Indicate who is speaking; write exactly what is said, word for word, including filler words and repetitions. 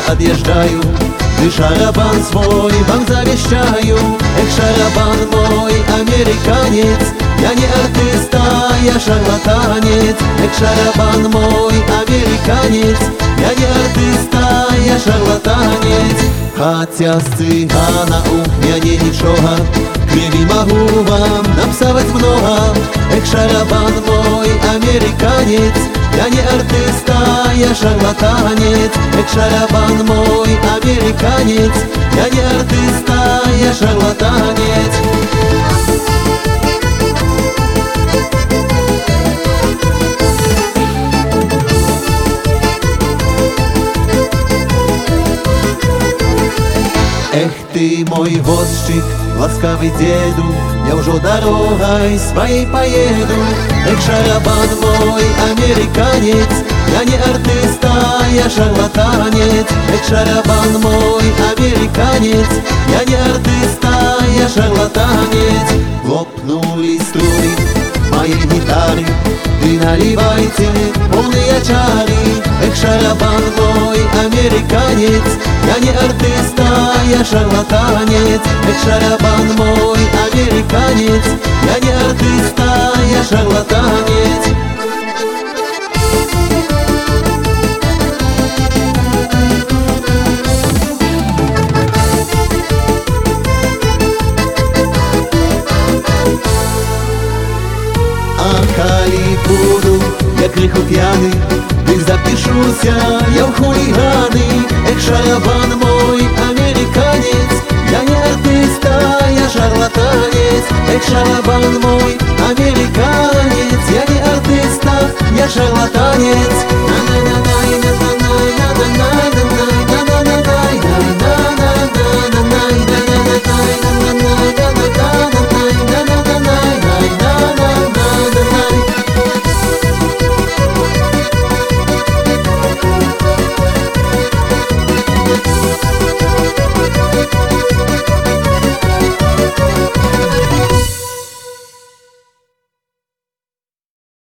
Speaker 1: отъезжаю, ты шарабан свой вам завещаю. Эх, шарабан мой, американец, я не артист, а я шарлатанец. Эх, шарабан мой, американец, я не артист, а я шарлатанец. Хотя с цыгана у меня не ничего, криви могу вам напсавать много. Эх, шарабан мой, американец, я не артист, а я шарлатанец. Эх, шарабан мой, американец, я не артист, а я шарлатанец. Эх ты мой возчик, ласкавый деду, я уже дорогой своей поеду. Эх, шарабан мой, американец, я не артист, а я шарлатанец. Эх, шарабан мой, американец, я не артист, а я шарлатанец. Лопнули струны моей гитары, вы наливайте полные чары. Эх, шарабан мой, американец, я не артист, а я шарлатанец. Эх, шарабан мой, американец, я не артист, а я шарлатанец. А коли буду я криху пьяный, их запишуся я в хулиганы. Эх, шарабан мой, американец, я не артист, а я шарлатанец. Эх, шарабан мой, американец, я не артист, а я шарлатанец. На-на-на-на-на.